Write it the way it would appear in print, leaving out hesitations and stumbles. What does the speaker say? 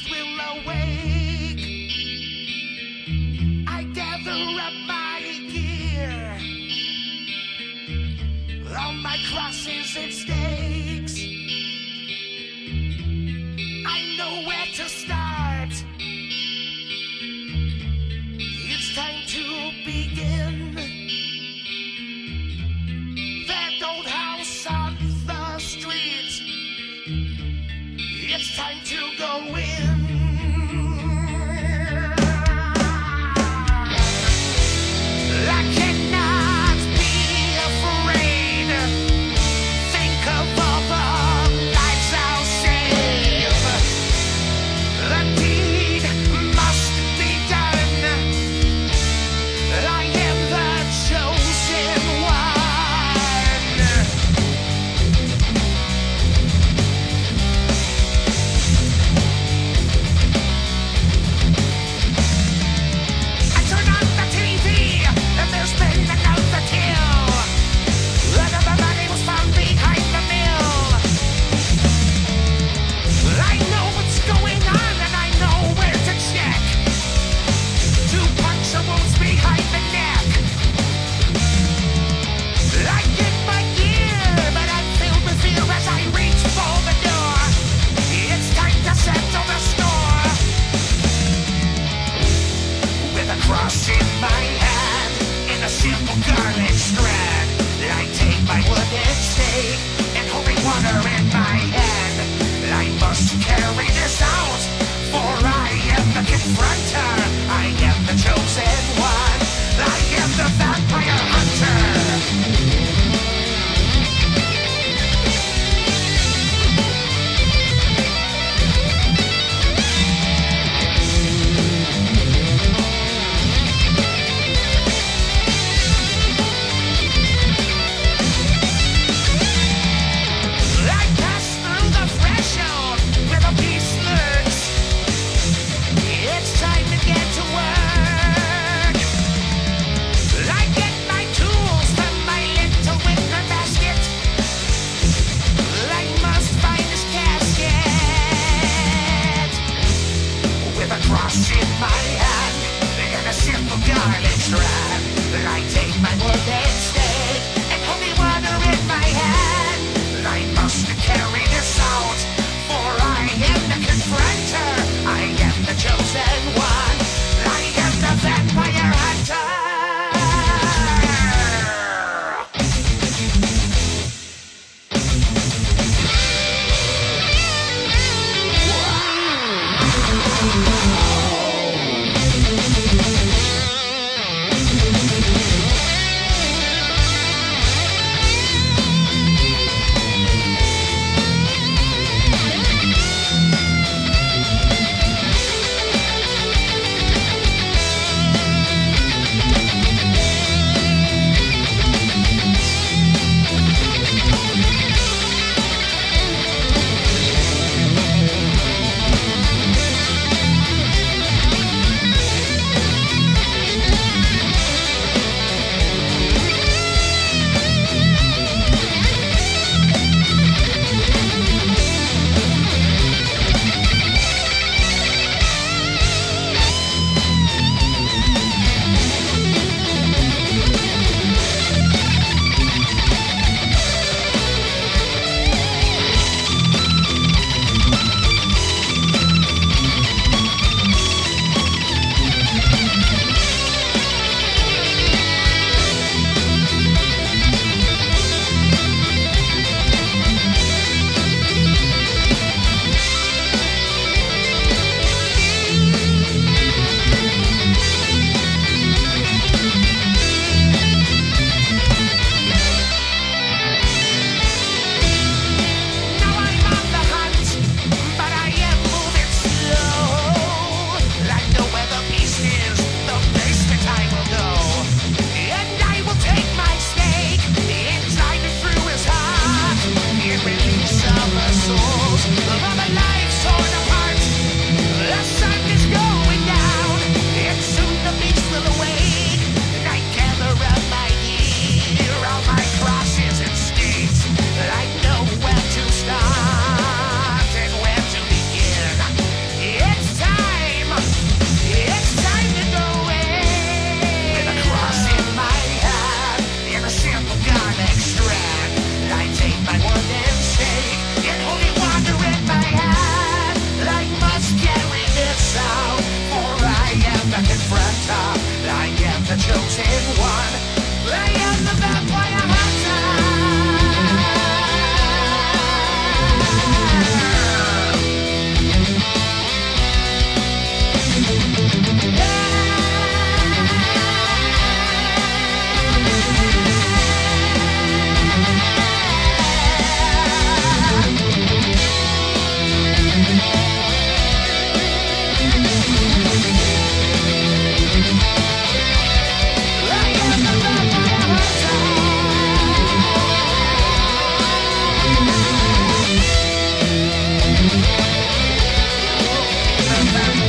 last will awake. I gather up my gear, all my crosses and stakes. I know where to start. It's time to begin. That old house on the street, it's time to go in. I cannot be afraid. Think of all the lives I'll save. The deed must be done. I am the chosen one. I turn on the TV, and there's been another kill. Another body was found behind the mill. I know what's going on, and I know where to check. 2 puncture wounds behind the neck. I get my gear, but I'm filled with fear as I reach for the door. It's time to settle the score. With a cross in my hand, in a simple garlic strand, I take my wooden stake and holy water in my hand. I must carry this out, for I am the confronter. I am the chosen one. I am the vampire hunter. I pass through the threshold where the beast lurks. It's time to get to work. I get my tools from my little wicker basket. I must find this casket. With a cross in my hand and a simple garlic strand, I take my wooden stake and holy water in my hand. I must carry this out, for I am the confronter. I am the chosen one. I am the vampire hunter. the chosen one. I am the vampire hunter. Vampire